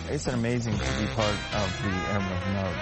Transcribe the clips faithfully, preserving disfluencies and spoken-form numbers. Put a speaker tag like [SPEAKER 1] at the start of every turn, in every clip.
[SPEAKER 1] it's amazing to be part of the Emerald Node.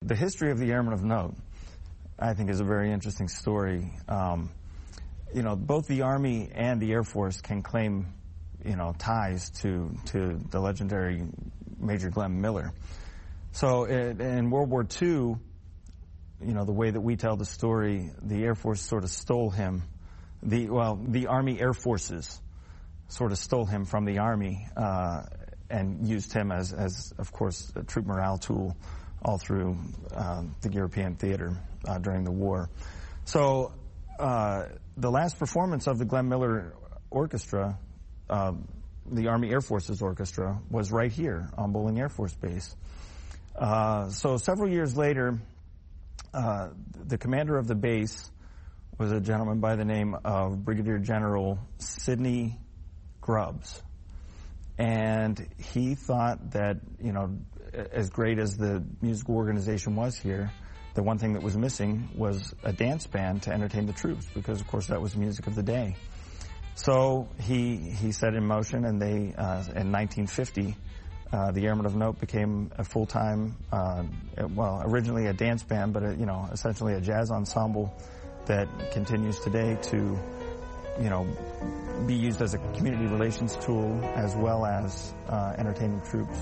[SPEAKER 1] the history of the Airmen of Note, I think, is a very interesting story. Um, you know, both the Army and the Air Force can claim, you know, ties to to the legendary Major Glenn Miller. So it, in World War Two, you know, the way that we tell the story, the Air Force sort of stole him. The well, the Army Air Forces sort of stole him from the Army uh, and used him as, as, of course, a troop morale tool all through uh, the European theater uh, during the war. So uh, the last performance of the Glenn Miller Orchestra, uh, the Army Air Forces Orchestra, was right here on Bolling Air Force Base. Uh, so several years later, uh, the commander of the base was a gentleman by the name of Brigadier General Sidney Grubbs. And he thought that, you know, as great as the musical organization was here, the one thing that was missing was a dance band to entertain the troops, because, of course, that was the music of the day. So he he set in motion, and they, uh, in nineteen fifty, uh, the Airmen of Note became a full-time, uh, well, originally a dance band, but, a, you know, essentially a jazz ensemble that continues today to, you know, be used as a community relations tool as well as uh, entertaining troops.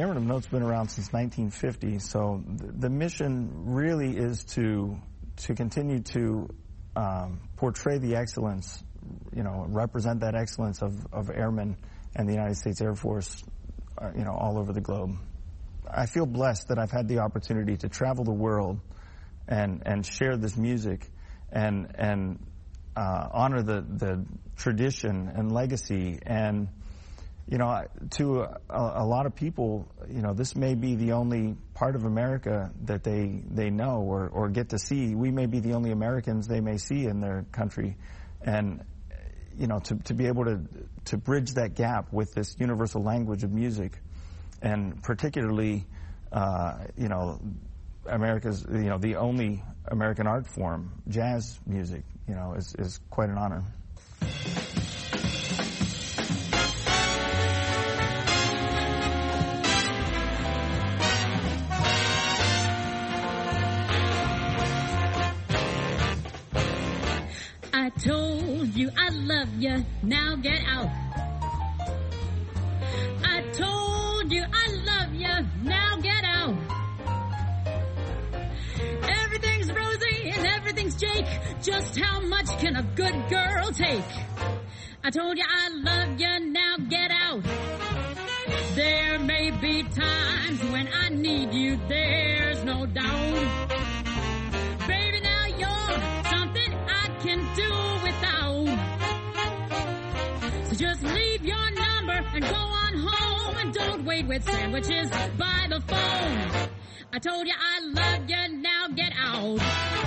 [SPEAKER 1] Airmen of Note's been around since nineteen fifty, so th the mission really is to to continue to um, portray the excellence, you know, represent that excellence of, of airmen and the United States Air Force, uh, you know, all over the globe. I feel blessed that I've had the opportunity to travel the world and and share this music and and uh, honor the the tradition and legacy. And you know, to a, a lot of people, you know, this may be the only part of America that they they know or or get to see. We may be the only Americans they may see in their country, and you know, to to be able to to bridge that gap with this universal language of music, and particularly, uh, you know, America's, you know, the only American art form, jazz music, you know, is is quite an honor.
[SPEAKER 2] I told you I love you, now get out. I told you I love you, now get out. Everything's rosy and everything's Jake. Just how much can a good girl take? I told you I love you, now get out. There may be times when I need you, there's no doubt. Baby, now you're something I can do without. So just leave your number and go on home, and don't wait with sandwiches by the phone. I told you I love you, now get out.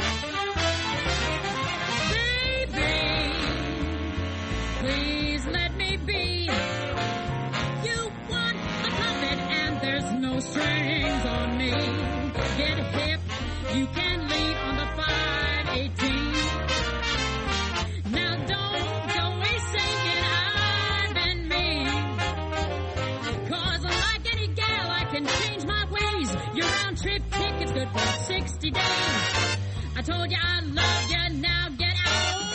[SPEAKER 2] Baby, please let me be. You want a puppet and there's no strings on me. Get hip, you can leave on the five eighteen. Now don't go away saying I've been mean. Cause like any gal I can change my ways. Your round trip ticket's good for sixty days. I told you I love you, now get out.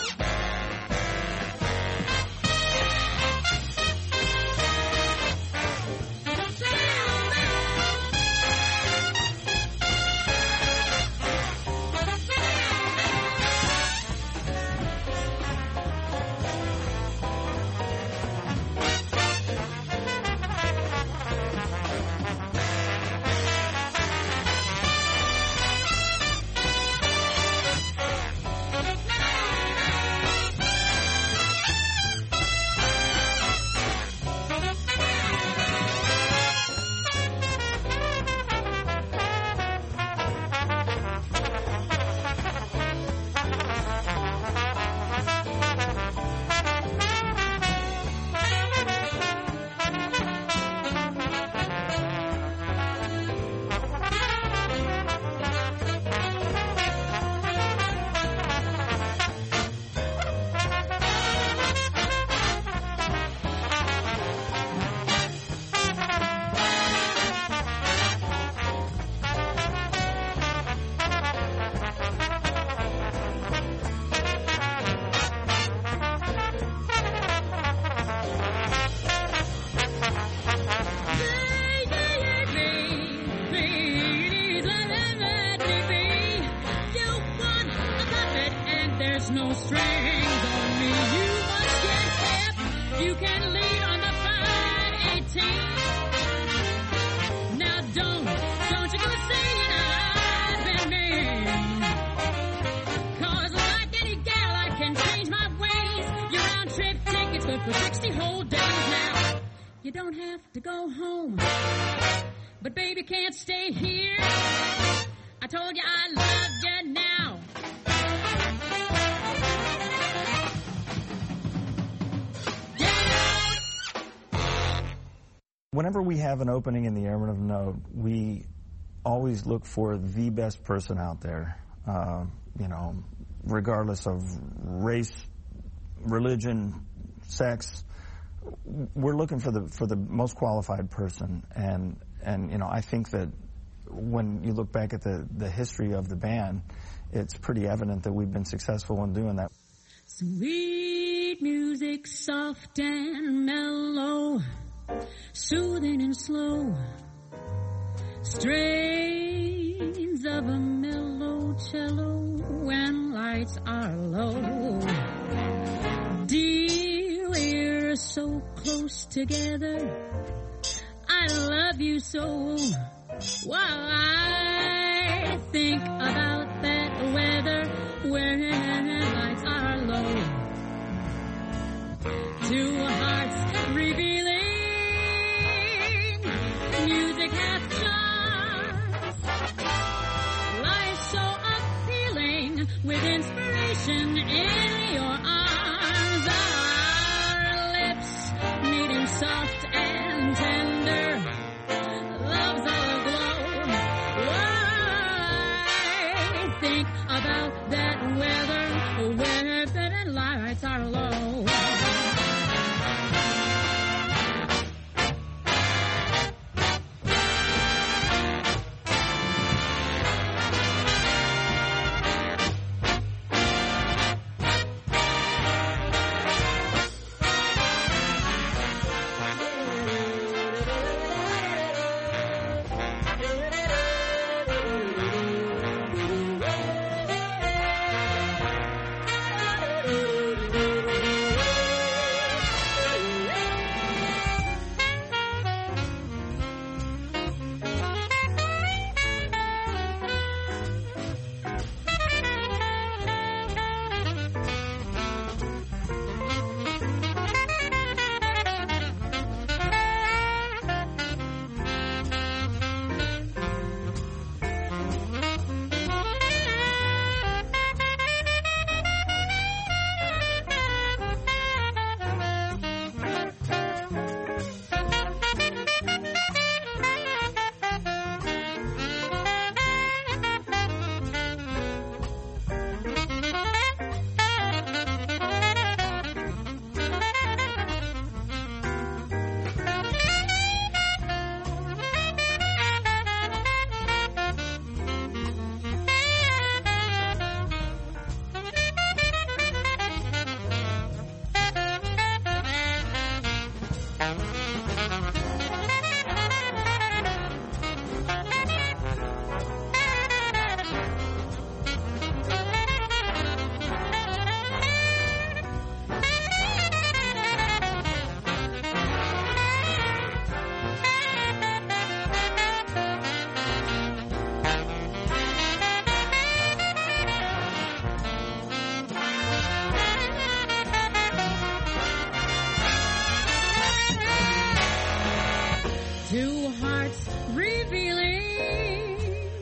[SPEAKER 1] Whenever we have an opening in the Airmen of Note, we always look for the best person out there, uh, you know, regardless of race, religion, sex. We're looking for the for the most qualified person, and and you know, I think that when you look back at the the history of the band, it's pretty evident that we've been successful in doing that.
[SPEAKER 2] Sweet music, soft and mellow, soothing and slow. Strains of a mellow cello when lights are low. Dear, we're so close together. I love you so. While I think about that weather when lights are low. Two hearts revealing, music has charms. Life's so appealing with inspiration in your arms. Our lips meeting soft and tender. Love's all aglow. I think about that weather where the lights are low. Two hearts revealing,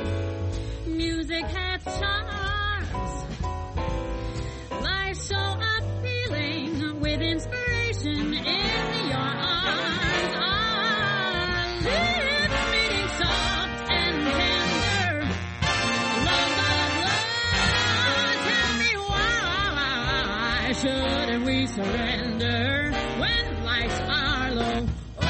[SPEAKER 2] music has charms. Life's so appealing with inspiration in your arms. Our lips meeting soft and tender. Love, love, love, tell me why shouldn't we surrender when lights are low?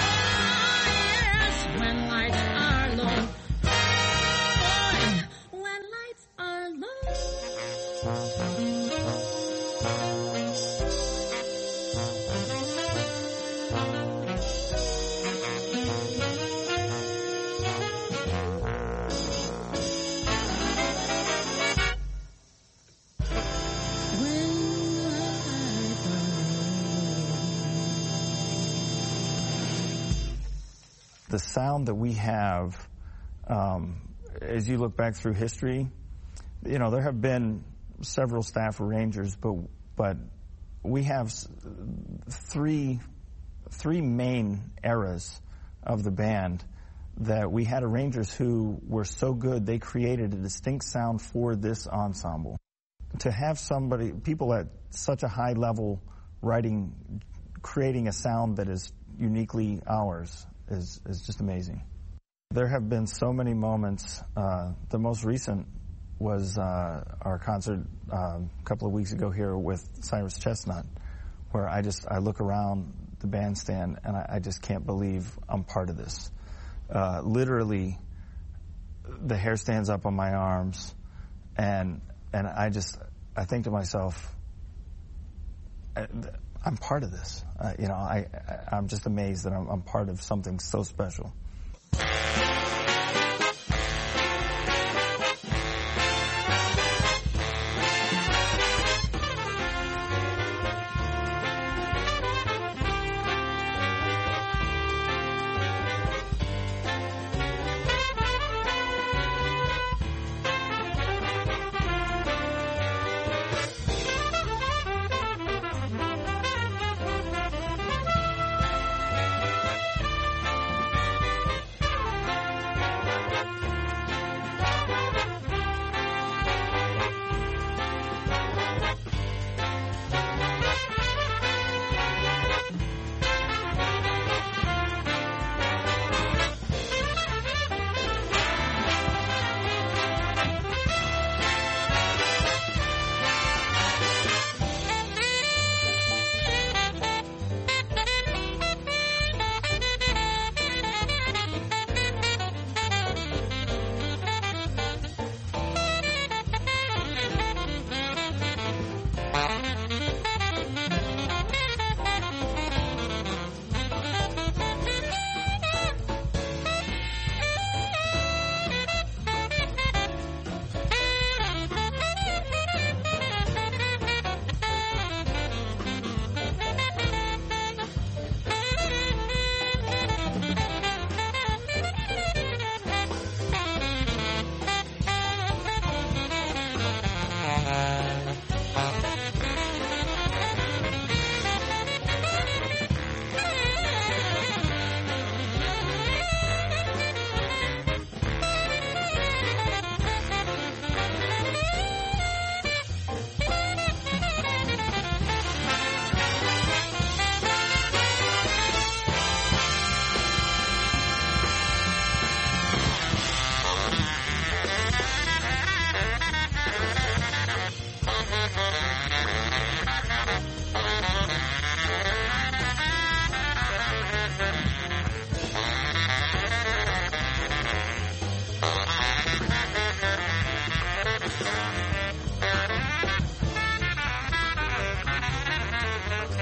[SPEAKER 1] The sound that we have, um, as you look back through history, you know, there have been several staff arrangers, but but we have three three main eras of the band that we had arrangers who were so good they created a distinct sound for this ensemble. To have somebody, people at such a high level writing, creating a sound that is uniquely ours is, is just amazing. There have been so many moments. Uh, the most recent was uh, our concert uh, a couple of weeks ago here with Cyrus Chestnut, where I just, I look around the bandstand and I, I just can't believe I'm part of this. Uh, literally, the hair stands up on my arms, and and I just, I think to myself, I'm part of this. Uh, you know, I, I I'm just amazed that I'm, I'm part of something so special.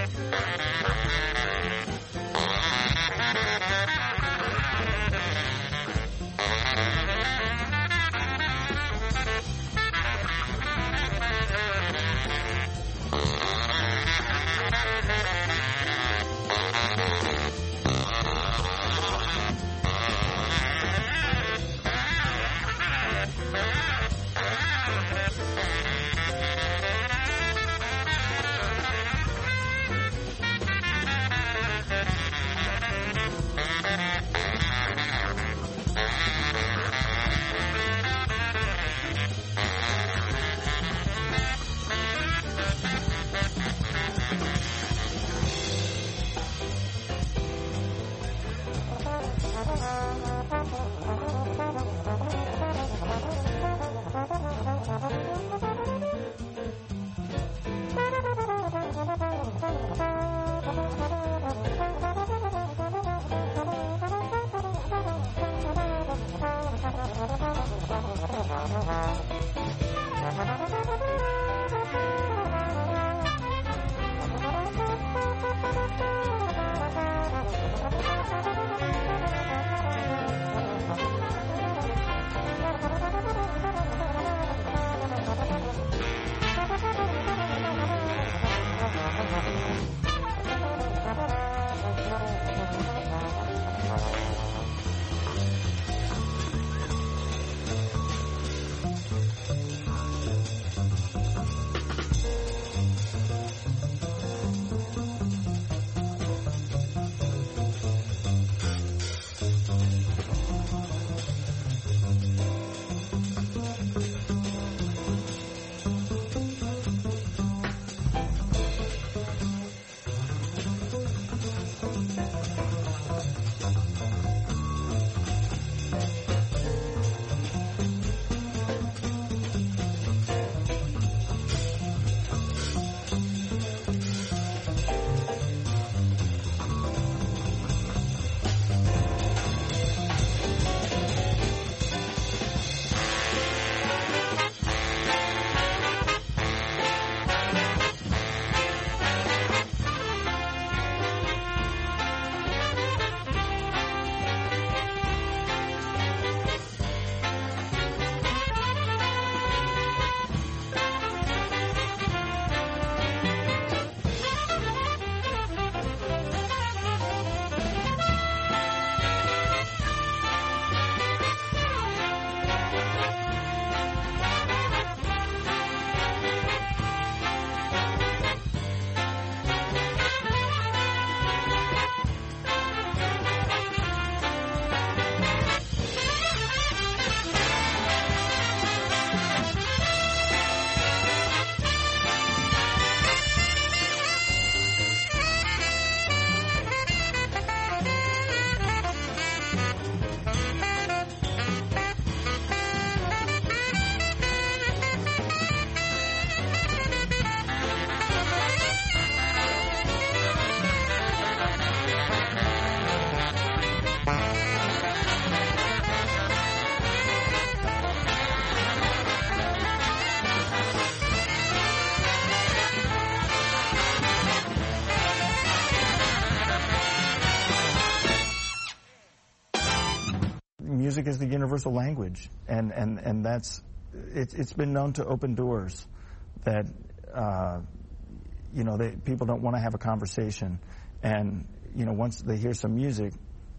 [SPEAKER 1] music is the universal language, and, and, and that's, it, it's been known to open doors that, uh, you know, they, people don't want to have a conversation, and, you know, once they hear some music,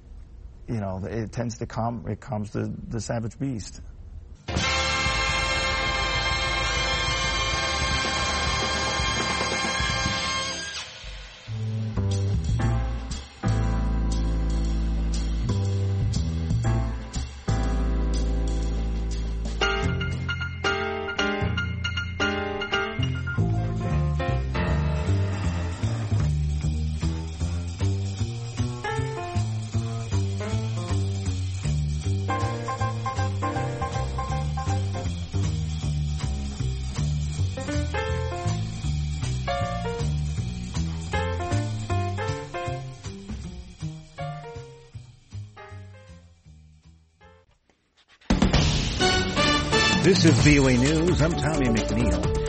[SPEAKER 1] you know, it tends to calm, it calms the, the savage beast.
[SPEAKER 3] This is V O A News. I'm Tommy McNeil.